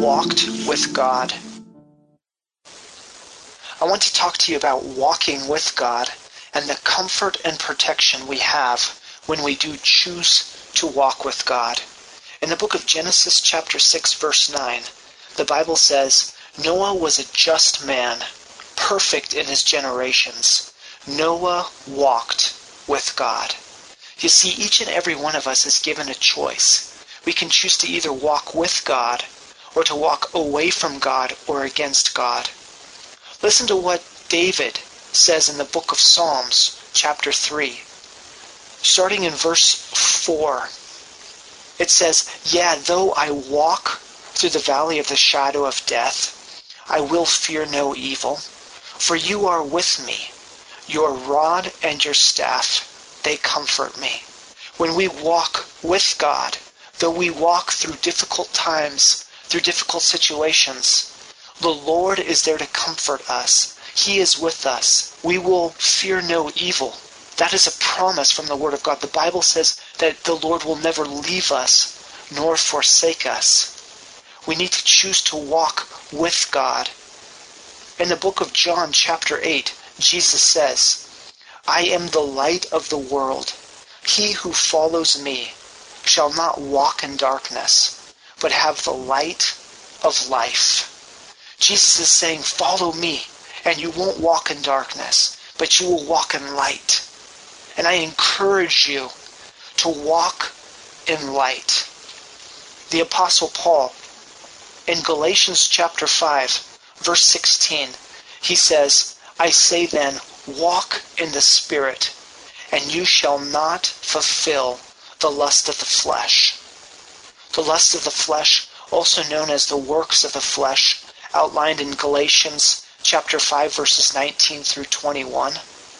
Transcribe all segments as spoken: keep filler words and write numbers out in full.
walked with God? I want to talk to you about walking with God and the comfort and protection we have when we do choose to walk with God. In the book of Genesis chapter six verse nine, the Bible says, Noah was a just man, perfect in his generations. Noah walked with God. You see, each and every one of us is given a choice. We can choose to either walk with God or to walk away from God or against God. Listen to what David says in the book of Psalms, chapter three. Starting in verse four, it says, Yeah, though I walk through the valley of the shadow of death, I will fear no evil, for you are with me. Your rod and your staff, they comfort me. When we walk with God, though we walk through difficult times, through difficult situations, the Lord is there to comfort us. He is with us. We will fear no evil. That is a promise from the Word of God. The Bible says that the Lord will never leave us nor forsake us. We need to choose to walk with God. In the book of John, chapter eight, Jesus says, I am the light of the world. He who follows me shall not walk in darkness, but have the light of life. Jesus is saying, follow me, and you won't walk in darkness, but you will walk in light. And I encourage you to walk in light. The Apostle Paul, in Galatians chapter five, verse sixteen, he says, I say then, walk in the Spirit, and you shall not fulfill the lust of the flesh. The lust of the flesh, also known as the works of the flesh, outlined in Galatians chapter five, verses nineteen through twenty-one.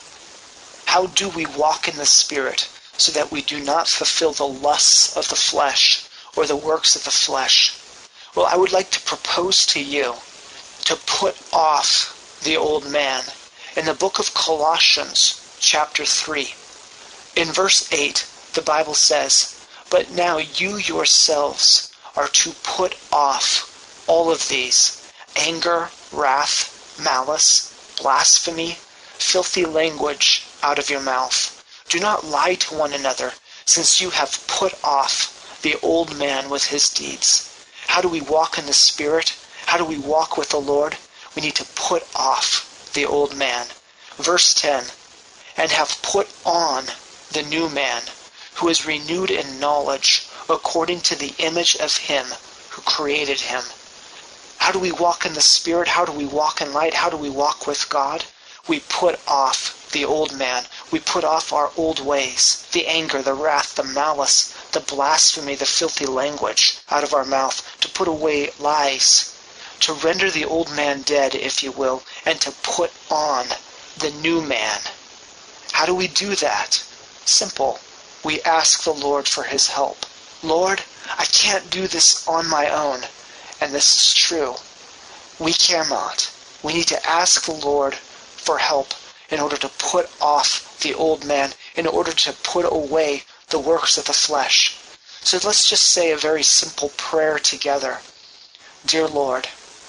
How do we walk in the Spirit so that we do not fulfill the lusts of the flesh or the works of the flesh? Well, I would like to propose to you to put off the old man. In the book of Colossians chapter three, in verse eight, the Bible says, But now you yourselves are to put off all of these: anger, wrath, malice, blasphemy, filthy language out of your mouth. Do not lie to one another, since you have put off the old man with his deeds. How do we walk in the Spirit? How do we walk with the Lord? We need to put off the old man. Verse ten, and have put on the new man, who is renewed in knowledge according to the image of him who created him. How do we walk in the Spirit? How do we walk in light? How do we walk with God? We put off the old man. We put off our old ways, the anger, the wrath, the malice, the blasphemy, the filthy language out of our mouth, to put away lies, to render the old man dead, if you will, and to put on the new man. How do we do that? Simple. We ask the Lord for his help. Lord, I can't do this on my own. And this is true. We cannot. We need to ask the Lord for help in order to put off the old man, in order to put away the works of the flesh. So let's just say a very simple prayer together. Dear Lord,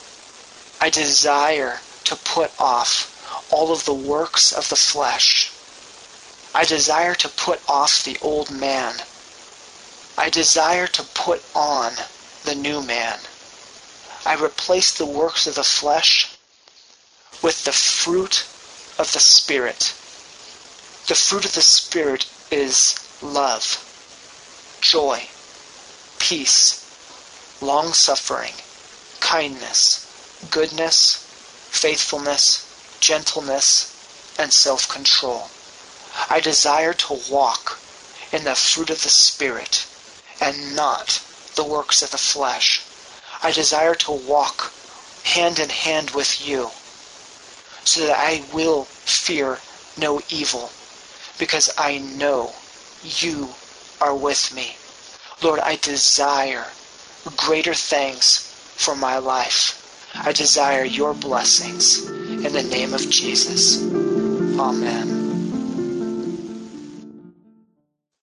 I desire to put off all of the works of the flesh. I desire to put off the old man. I desire to put on the new man. I replace the works of the flesh with the fruit of the Spirit. The fruit of the Spirit is love, joy, peace, long-suffering, kindness, goodness, faithfulness, gentleness, and self-control. I desire to walk in the fruit of the Spirit and not the works of the flesh. I desire to walk hand in hand with you so that I will fear no evil, because I know you are with me. Lord, I desire greater things for my life. I desire your blessings in the name of Jesus. Amen.